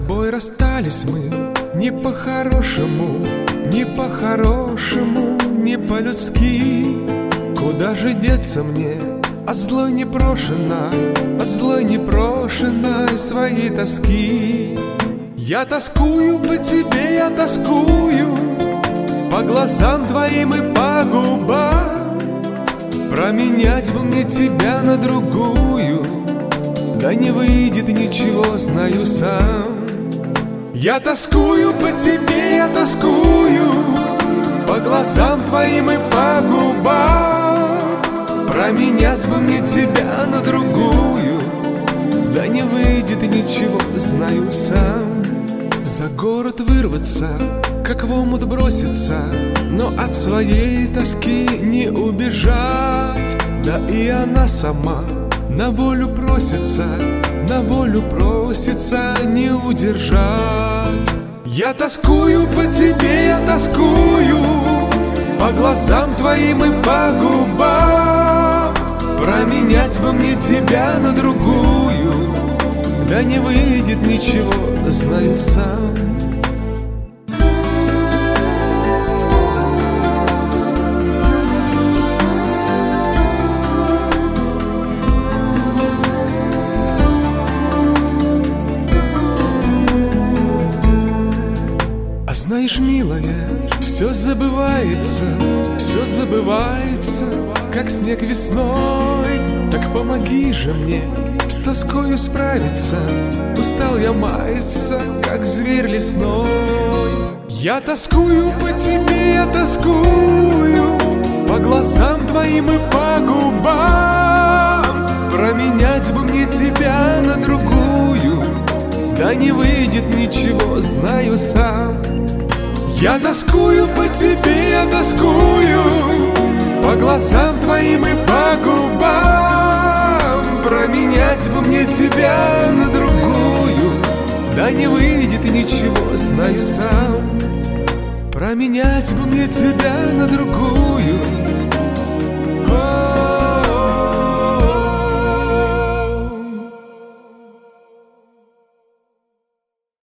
тобой расстались мы не по-хорошему, не по-хорошему, не по-людски. Куда же деться мне от злой непрошенной, от злой непрошенной своей тоски? Я тоскую по тебе, я тоскую по глазам твоим и по губам. Променять бы мне тебя на другую, да не выйдет ничего, знаю сам. Я тоскую по тебе, я тоскую по глазам твоим и по губам. Променять бы мне тебя на другую, да не выйдет ничего, знаю сам. За город вырваться, как в омут броситься, но от своей тоски не убежать. Да и она сама на волю просится, на волю просится, не удержать. Я тоскую по тебе, я тоскую по глазам твоим и по губам. Променять бы мне тебя на другую, да не выйдет ничего, знаю сам. А знаешь, милая, все забывается, как снег весной. Так помоги же мне с тоскою справиться, устал я маяться, как зверь лесной. Я тоскую по тебе, я тоскую по глазам твоим и по губам. Променять бы мне тебя на другую, да не выйдет ничего, знаю сам. Я тоскую по тебе, я тоскую по глазам твоим и по губам. Променять бы мне тебя на другую, да не выйдет ничего, знаю сам. Променять бы мне тебя на другую,